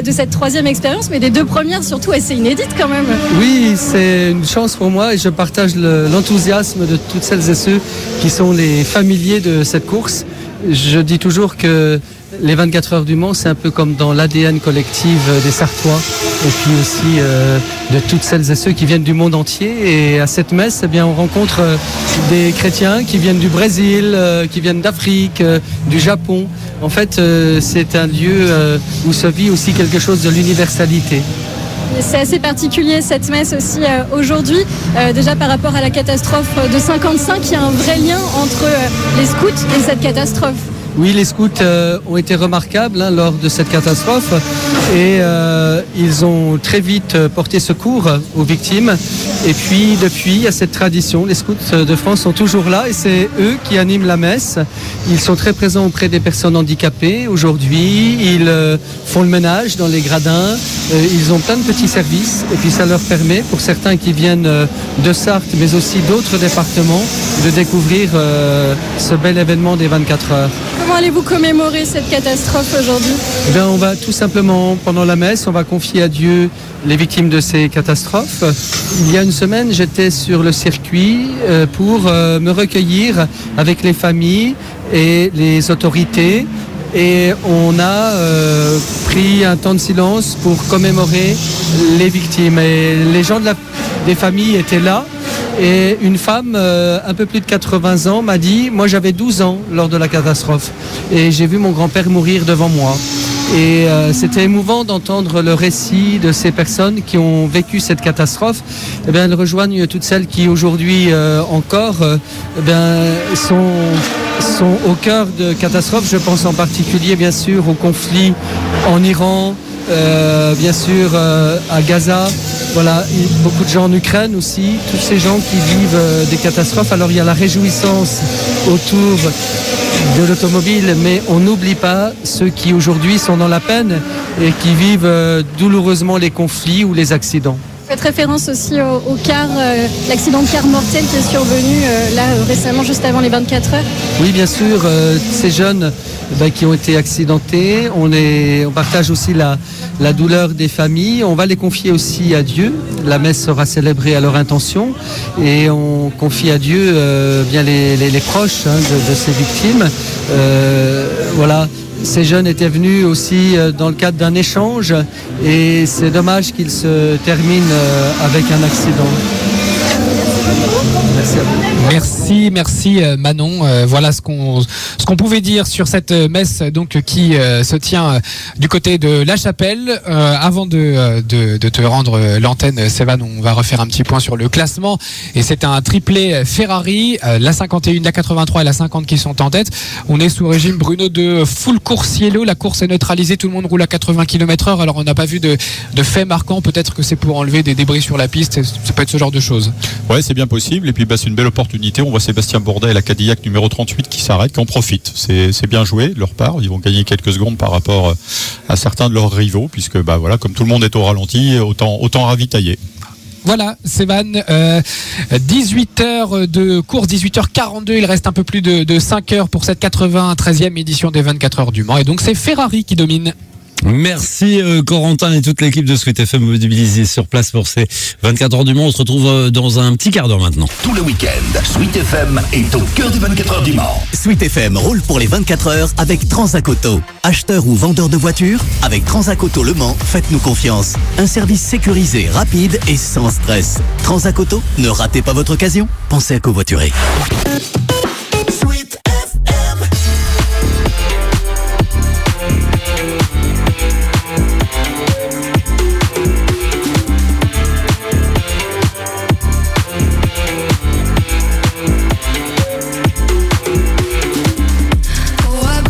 3e expérience, mais des 2 premières surtout assez inédites quand même? Oui, c'est une chance pour moi et je partage l'enthousiasme de toutes celles et ceux qui sont les familiers de cette course. Je dis toujours que les 24 heures du Mans, c'est un peu comme dans l'ADN collectif des Sartois et puis aussi de toutes celles et ceux qui viennent du monde entier. Et à cette messe, eh bien, on rencontre des chrétiens qui viennent du Brésil, qui viennent d'Afrique, du Japon. En fait, c'est un lieu où se vit aussi quelque chose de l'universalité. C'est assez particulier cette messe aussi aujourd'hui, déjà par rapport à la catastrophe de 55, il y a un vrai lien entre les scouts et cette catastrophe. Oui, les scouts ont été remarquables lors de cette catastrophe et ils ont très vite porté secours aux victimes. Et puis depuis, il y a cette tradition, les scouts de France sont toujours là et c'est eux qui animent la messe. Ils sont très présents auprès des personnes handicapées aujourd'hui, ils font le ménage dans les gradins, ils ont plein de petits services et puis ça leur permet, pour certains qui viennent de Sarthe mais aussi d'autres départements, de découvrir ce bel événement des 24 heures. Comment allez-vous commémorer cette catastrophe aujourd'hui? Eh bien, on va tout simplement, pendant la messe, on va confier à Dieu les victimes de ces catastrophes. Il y a une semaine, j'étais sur le circuit pour me recueillir avec les familles et les autorités. Et on a pris un temps de silence pour commémorer les victimes. Et les gens des familles étaient là. Et une femme, un peu plus de 80 ans, m'a dit, moi j'avais 12 ans lors de la catastrophe. Et j'ai vu mon grand-père mourir devant moi. Et c'était émouvant d'entendre le récit de ces personnes qui ont vécu cette catastrophe. Eh bien, elles rejoignent toutes celles qui aujourd'hui encore sont au cœur de catastrophes. Je pense en particulier bien sûr au conflit en Iran, bien sûr à Gaza. Voilà, beaucoup de gens en Ukraine aussi, tous ces gens qui vivent des catastrophes. Alors il y a la réjouissance autour de l'automobile, mais on n'oublie pas ceux qui aujourd'hui sont dans la peine et qui vivent douloureusement les conflits ou les accidents. Faites référence aussi au car, l'accident de car mortel qui est survenu récemment, juste avant les 24 heures. Oui, bien sûr, ces jeunes qui ont été accidentés, on partage aussi la douleur des familles. On va les confier aussi à Dieu. La messe sera célébrée à leur intention et on confie à Dieu bien les proches de ces victimes. Voilà. Ces jeunes étaient venus aussi dans le cadre d'un échange et c'est dommage qu'ils se terminent avec un accident. Merci à vous. Merci Manon. Voilà ce qu'on pouvait dire sur cette messe donc qui se tient du côté de la Chapelle. Avant de te rendre l'antenne, Sévan, on va refaire un petit point sur le classement. Et c'est un triplé Ferrari, la 51, la 83 et la 50 qui sont en tête. On est sous régime, Bruno, de full course yellow. La course est neutralisée, tout le monde roule à 80 km/h. Alors on n'a pas vu de fait marquant. Peut-être que c'est pour enlever des débris sur la piste. Ça peut être ce genre de choses. Ouais, c'est bien possible. Et puis c'est une belle opportunité. On voit Sébastien Bourdet et la Cadillac numéro 38 qui s'arrêtent, qui en profitent. C'est bien joué de leur part. Ils vont gagner quelques secondes par rapport à certains de leurs rivaux, puisque voilà, comme tout le monde est au ralenti, autant ravitailler. Voilà, Sévan, 18h de course, 18h42, il reste un peu plus de 5 heures pour cette 93e édition des 24 heures du Mans. Et donc c'est Ferrari qui domine. Merci Corentin et toute l'équipe de Sweet FM mobilisée sur place pour ces 24 heures du Mans. On se retrouve dans un petit quart d'heure maintenant. Tout le week-end, Sweet FM est au cœur des 24 heures du Mans. Sweet FM roule pour les 24 heures avec Transac Auto. Acheteur ou vendeur de voitures, avec Transac Auto Le Mans, faites-nous confiance. Un service sécurisé, rapide et sans stress. Transac Auto, ne ratez pas votre occasion. Pensez à covoiturer. Oh, I've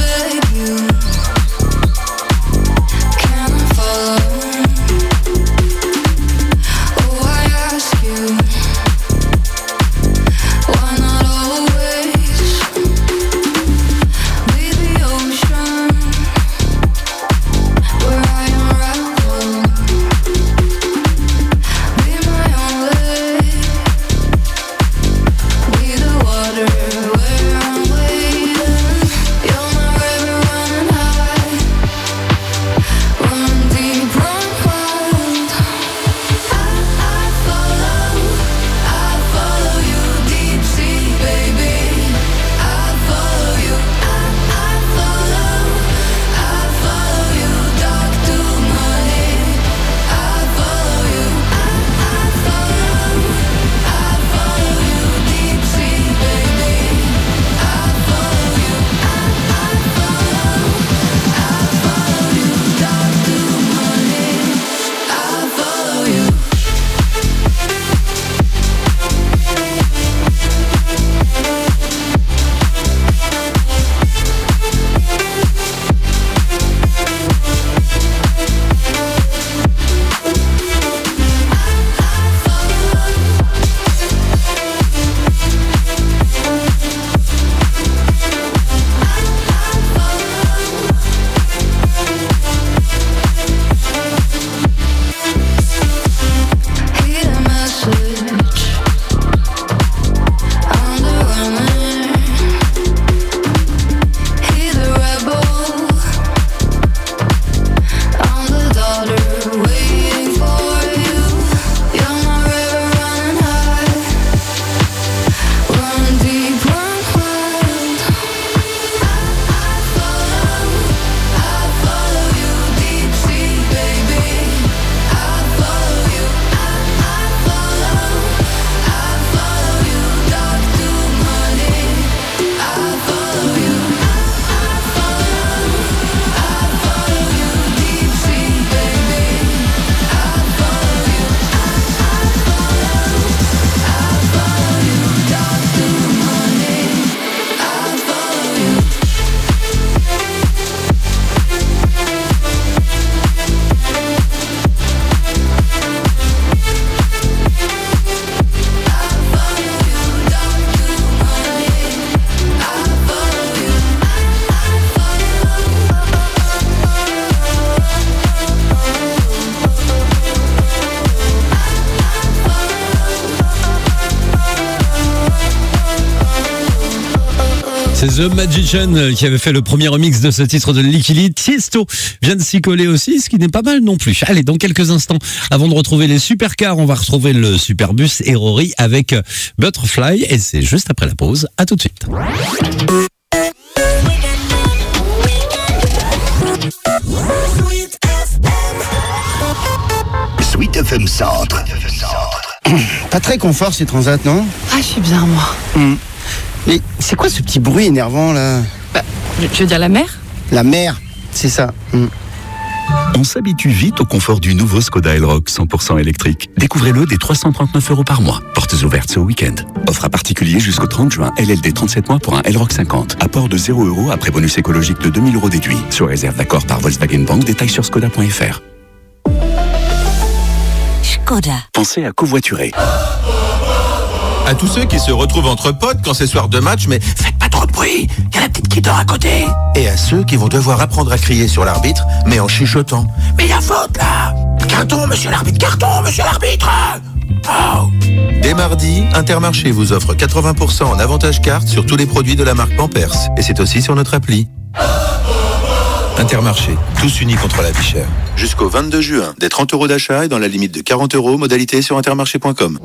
C'est The Magician qui avait fait le premier remix de ce titre de Licky Lee. Tiesto vient de s'y coller aussi, ce qui n'est pas mal non plus. Allez, dans quelques instants, avant de retrouver les supercars, on va retrouver le Superbus et Rory avec Butterfly. Et c'est juste après la pause. À tout de suite. Sweet FM Centre. Pas très confort ces transats, non? Ah, je suis bien, moi. Mais c'est quoi ce petit bruit énervant, là? Je veux dire la mer? La mer, c'est ça. On s'habitue vite au confort du nouveau Skoda Elroq 100% électrique. Découvrez-le dès 339 € par mois. Portes ouvertes ce week-end. Offre à particulier jusqu'au 30 juin. LLD 37 mois pour un Elroq 50. Apport de 0 € après bonus écologique de 2000 € déduit. Sur réserve d'accord par Volkswagen Bank. Détails sur skoda.fr. Skoda. Pensez à covoiturer. À tous ceux qui se retrouvent entre potes quand c'est soir de match, mais faites pas trop de bruit, il y a la petite qui dort à côté. Et à ceux qui vont devoir apprendre à crier sur l'arbitre, mais en chuchotant. Mais il y a faute là! Carton, monsieur l'arbitre, carton, monsieur l'arbitre! Oh. Dès mardi, Intermarché vous offre 80% en avantage carte sur tous les produits de la marque Pampers. Et c'est aussi sur notre appli. Intermarché, tous unis contre la vie chère. Jusqu'au 22 juin, des 30 € d'achat et dans la limite de 40 €, modalité sur intermarché.com.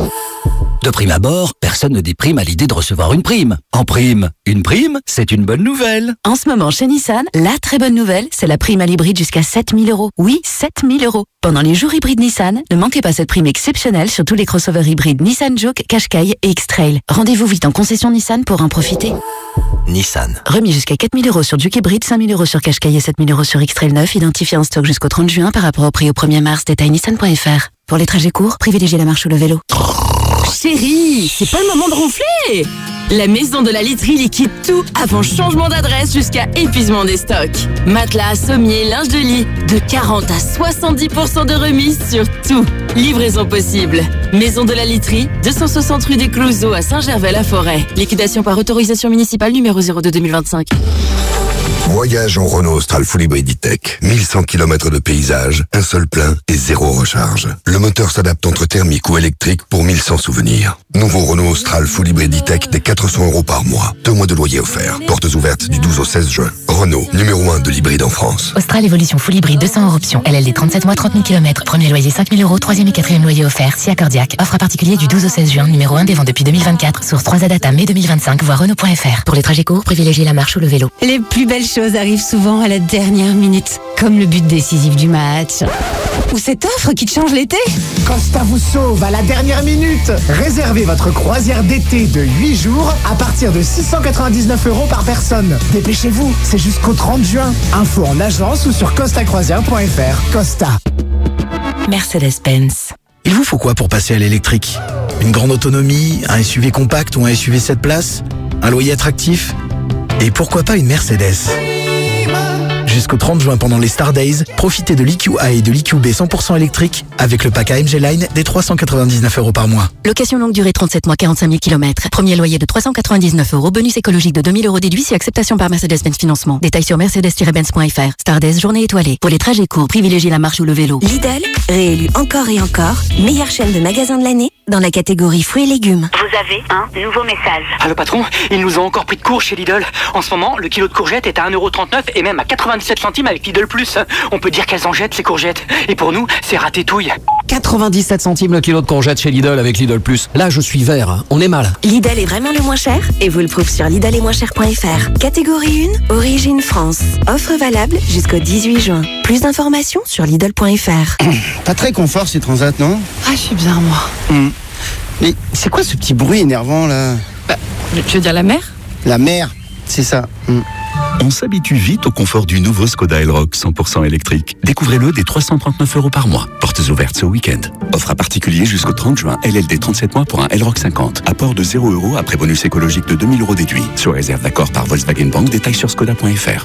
De prime abord, personne ne déprime à l'idée de recevoir une prime. En prime, une prime, c'est une bonne nouvelle. En ce moment, chez Nissan, la très bonne nouvelle, c'est la prime à l'hybride jusqu'à 7 000 €. Oui, 7 000 €. Pendant les jours hybrides Nissan, ne manquez pas cette prime exceptionnelle sur tous les crossovers hybrides Nissan Juke, Qashqai et X-Trail. Rendez-vous vite en concession Nissan pour en profiter. Nissan. Remis jusqu'à 4 000 € sur Juke hybride, 5 000 € sur Qashqai et 7 000 € sur X-Trail 9, identifié en stock jusqu'au 30 juin par rapport au prix au 1er mars. Détail nissan.fr. Pour les trajets courts, privilégiez la marche ou le vélo. Chérie, c'est pas le moment de ronfler. La maison de la literie liquide tout avant changement d'adresse jusqu'à épuisement des stocks. Matelas, sommiers, linge de lit, de 40 à 70% de remise sur tout. Livraison possible. Maison de la literie, 260 rue des Closeaux à Saint-Gervais-la-Forêt. Liquidation par autorisation municipale numéro 02-2025. Voyage en Renault Austral Full Hybrid E-Tech. 1100 km de paysage, un seul plein et 0 recharge. Le moteur s'adapte entre thermique ou électrique pour 1100 souvenirs. Nouveau Renault Austral Full Hybrid E-Tech des 400 € par mois. 2 mois de loyer offerts. Portes ouvertes du 12 au 16 juin. Renault, numéro 1 de l'hybride en France. Austral Évolution Full Hybrid 200 € option. LLD 37 mois, 30 000 km. Premier loyer 5 000 €. Troisième et quatrième loyer offert. Si accordiaque. Offre à particulier du 12 au 16 juin. Numéro 1 des ventes depuis 2024. Source 3 Adata mai 2025. Voir Renault.fr. Pour les trajets courts, privilégiez la marche ou le vélo. Les plus belles choses arrivent souvent à la dernière minute, comme le but décisif du match. Ou cette offre qui te change l'été. Costa vous sauve à la dernière minute. Réservez votre croisière d'été de 8 jours à partir de 699 € par personne. Dépêchez-vous, c'est jusqu'au 30 juin. Info en agence ou sur costacroisière.fr. Costa. Mercedes-Benz. Il vous faut quoi pour passer à l'électrique? Une grande autonomie, un SUV compact ou un SUV 7 places? Un loyer attractif? Et pourquoi pas une Mercedes? Jusqu'au 30 juin pendant les Star Days, profitez de l'EQA et de l'EQB 100% électrique avec le pack AMG Line des 399 € par mois. Location longue durée 37 mois, 45 000 km. Premier loyer de 399 €. Bonus écologique de 2000 € déduit si acceptation par Mercedes-Benz Financement. Détails sur mercedes-benz.fr. Star Days, journée étoilée. Pour les trajets courts, privilégiez la marche ou le vélo. Lidl, réélu encore et encore, meilleure chaîne de magasins de l'année dans la catégorie fruits et légumes. Vous avez un nouveau message. Ah, le patron, ils nous ont encore pris de court chez Lidl. En ce moment, le kilo de courgettes est à 1,39 € et même à 97 centimes avec Lidl Plus. On peut dire qu'elles en jettent, ces courgettes. Et pour nous, c'est ratétouille. 97 centimes le kilo de courgettes chez Lidl avec Lidl Plus. Là, je suis vert. On est mal. Lidl est vraiment le moins cher et vous le prouve sur lidl-et-moins-cher.fr. Catégorie 1, origine France. Offre valable jusqu'au 18 juin. Plus d'informations sur lidl.fr. Pas très confort ces transats, non? Ah, je suis bien, moi. Mais c'est quoi ce petit bruit énervant là? Je veux dire la mer? La mer, c'est ça. On s'habitue vite au confort du nouveau Skoda Elroq 100% électrique. Découvrez-le dès 339 € par mois. Portes ouvertes ce week-end. Offre à particulier jusqu'au 30 juin. LLD 37 mois pour un Elroq 50. Apport de 0 € après bonus écologique de 2000 € déduit. Sur réserve d'accord par Volkswagen Bank. Détails sur skoda.fr.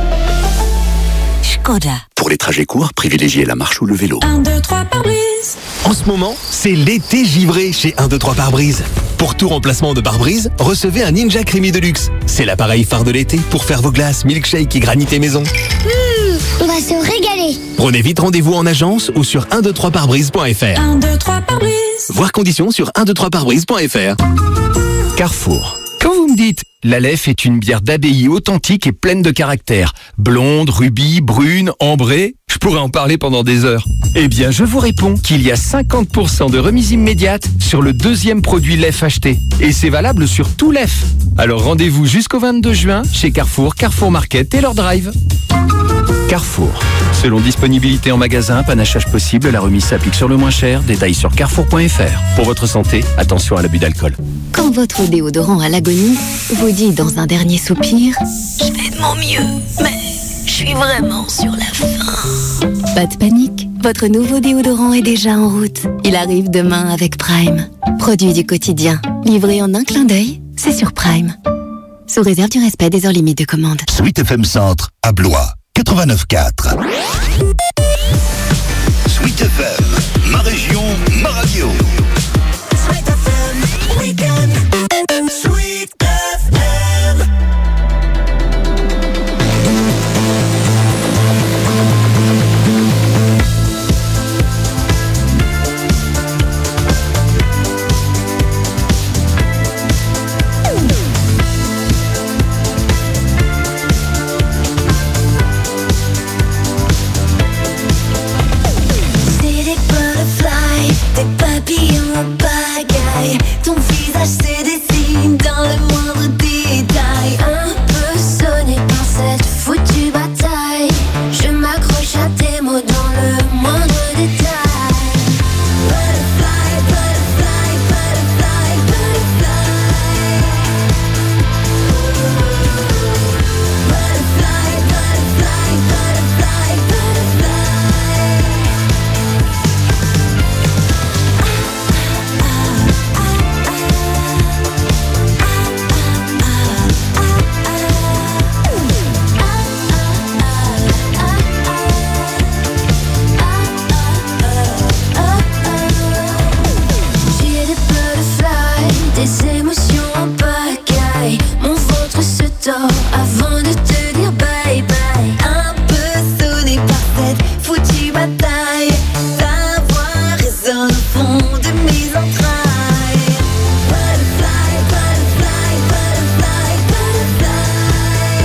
Skoda. Pour les trajets courts, privilégiez la marche ou le vélo. 1, 2, 3 pare-brise. En ce moment, c'est l'été givré chez 1, 2, 3 pare-brise. Pour tout remplacement de pare-brise, recevez un Ninja Creamy Deluxe. C'est l'appareil phare de l'été pour faire vos glaces, milkshake et granité maison. On va se régaler. Prenez vite rendez-vous en agence ou sur 123pare-brise.fr. 1, 2, 3 pare-brise. Voir conditions sur 123pare-brise.fr. Carrefour. Quand vous me dites « l'Aleph est une bière d'abbaye authentique et pleine de caractère, blonde, rubis, brune, ambrée », je pourrais en parler pendant des heures. Eh bien, je vous réponds qu'il y a 50% de remise immédiate sur le deuxième produit Lef acheté. Et c'est valable sur tout Lef. Alors rendez-vous jusqu'au 22 juin chez Carrefour, Carrefour Market et leur drive. Carrefour. Selon disponibilité en magasin, panachage possible, la remise s'applique sur le moins cher. Détails sur carrefour.fr. Pour votre santé, attention à l'abus d'alcool. Quand votre déodorant à l'agonie vous dit dans un dernier soupir « Je fais de mon mieux, mais je suis vraiment sur la fin ». Pas de panique, votre nouveau déodorant est déjà en route. Il arrive demain avec Prime. Produit du quotidien, livré en un clin d'œil, c'est sur Prime. Sous réserve du respect des heures limites de commande. Sweet FM Centre, à Blois, 89.4. Sweet FM, ma région, ma radio. Sweet FM, week-end. Sweet FM. Des papillons en pagaille, ton visage se dessine dans le moindre détail. Un peu sonné par cette foutue bataille, je m'accroche à tes mots dans le moindre détail. Butterfly, butterfly, butterfly, butterfly. Butterfly, butterfly, butterfly, butterfly. Des émotions en pagaille, mon ventre se tord avant de te dire bye bye. Un peu sonné par cette foutue bataille, ta voix résonne au fond de mes entrailles. Butterfly, butterfly, butterfly, butterfly.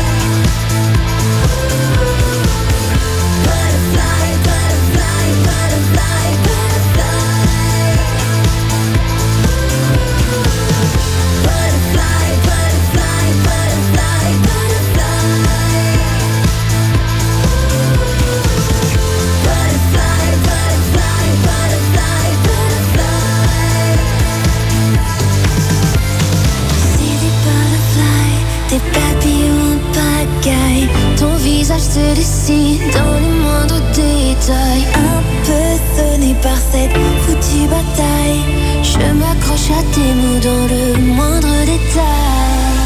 Butterfly, butterfly, butterfly, butterfly. Butterfly, butterfly, butterfly, butterfly. Butterfly, butterfly, butterfly, butterfly. C'est des butterflies, des papillons en pagaille. Ton visage se dessine dans les moindres détails. Un peu sonné par cette foutue bataille, je m'accroche à tes mots dans le moindre détail.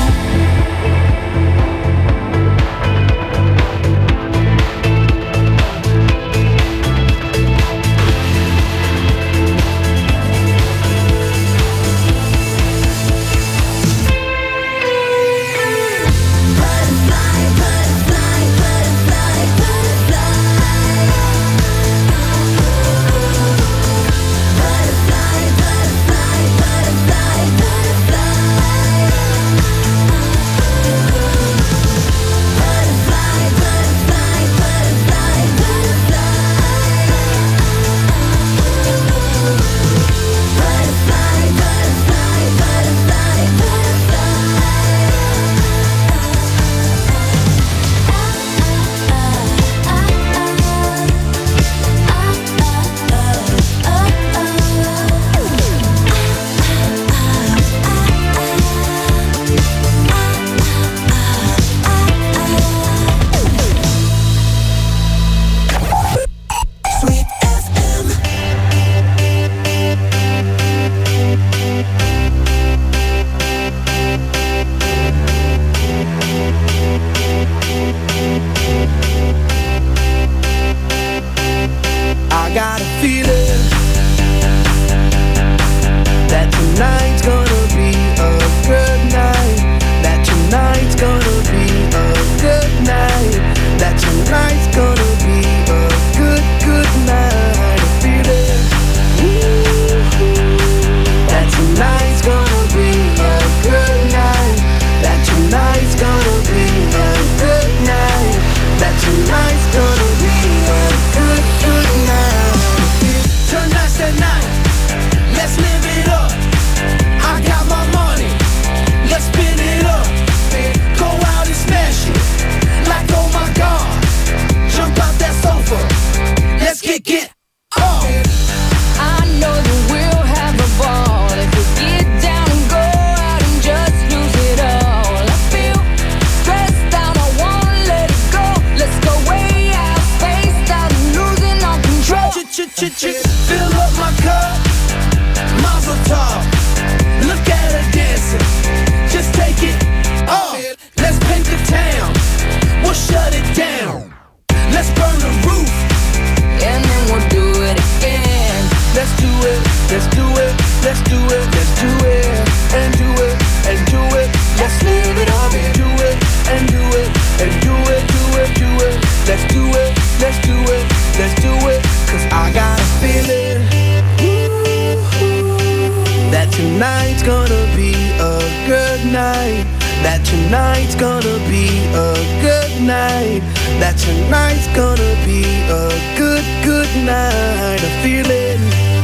Butterfly, butterfly, butterfly, butterfly. Butterfly, butterfly, butterfly, butterfly. cup, mazel tov. Look at her dancing, just take it off. Let's paint the town, we'll shut it down. Let's burn the roof, and then we'll do it again. Let's do it, let's do it, let's do it, let's do it, and do it, and do it. Let's live it up and do it, and do it, and do it, do it, do it. Let's do it, let's do it, let's do it. Cause I got a feeling that tonight's gonna be a good night. That tonight's gonna be a good night. That tonight's gonna be a good, good night. A feeling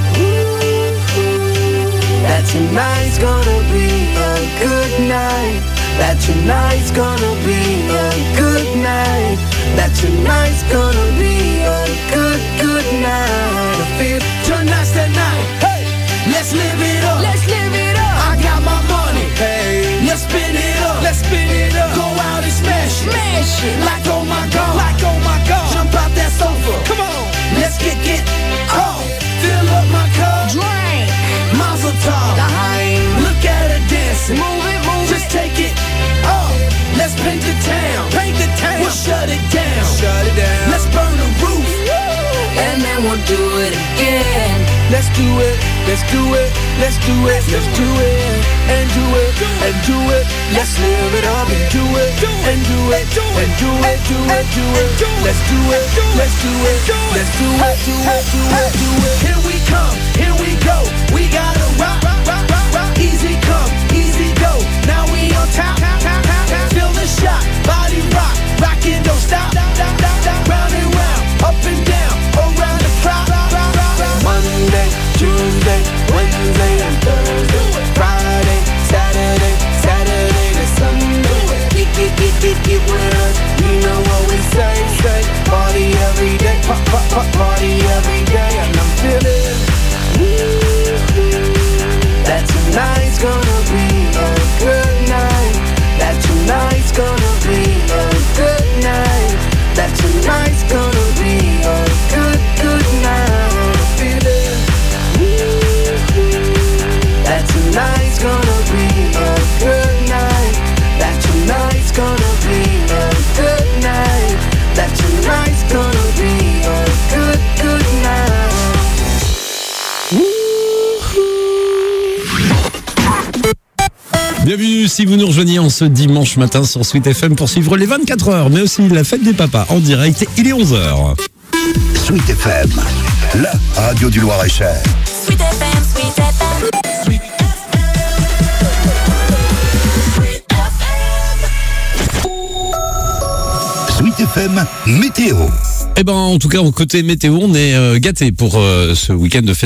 that tonight's gonna be a good night. That tonight's gonna be a good night. That tonight's gonna be a good, good night. I feel tonight's the night. Hey, let's live it up. Let's live it up. I got my money. Hey, let's spin it up. Let's spin it up. Go out and smash it. Smash it. Like oh my god. Like oh my god. Jump out that sofa. Come on. Let's get oh. Fill up my cup. Drink. Mazel tov. Look at her dancing. Move it, move just it. Just take it off. Let's paint the town. Paint the town. We'll shut it down. Shut it down. Let's burn the roof. And then we'll do it again. Let's do it. Let's do it. Let's do it. Let's do it. And do it. And do it. Let's live it up and do it. And do it. And do it. Do it. Do it. Let's do it. Let's do it. Let's do it. Do it. Do it. Do it. Here we come. Here we go. We gotta rock. Easy come. Easy go. Now we on top. Feel the shot. Body rock. Rockin', don't stop. Round and round. Up and down. Around the clock. Monday, Tuesday, Wednesday, and Thursday. Friday, Saturday, Saturday to Sunday. Get with us. You know what we say. Party every day. Party every day. And I'm feeling that tonight's gonna be a good night. That tonight's gonna be a good night. That tonight's gonna be a good, good night. Feeling that tonight's gonna be a good night. That tonight's gonna be a good night. That tonight's gonna be a good, good night. Bienvenue si vous nous rejoignez en ce dimanche matin sur Sweet FM pour suivre les 24 heures, mais aussi la fête des papas en direct. Il est 11h. Sweet FM, la radio du Loir-et-Cher. Sweet FM, Sweet FM. Sweet FM, météo. Eh ben, en tout cas, au côté météo, on est gâtés pour ce week-end de fête.